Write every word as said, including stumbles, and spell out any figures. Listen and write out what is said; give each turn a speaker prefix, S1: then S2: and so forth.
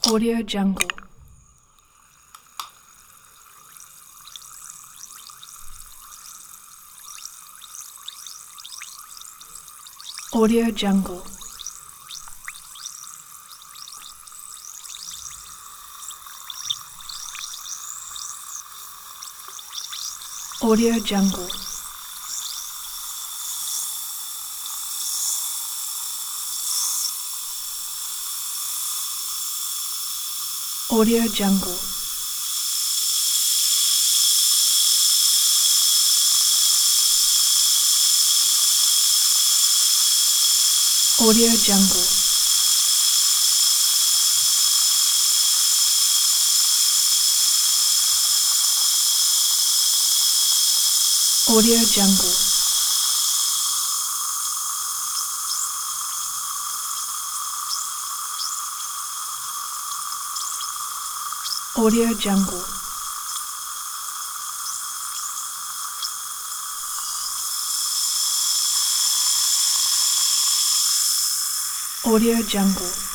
S1: Audio Jungle. Audio Jungle. Audio Jungle. Audio Jungle. Audio Jungle. Audio Jungle. Audio Jungle. Audio Jungle.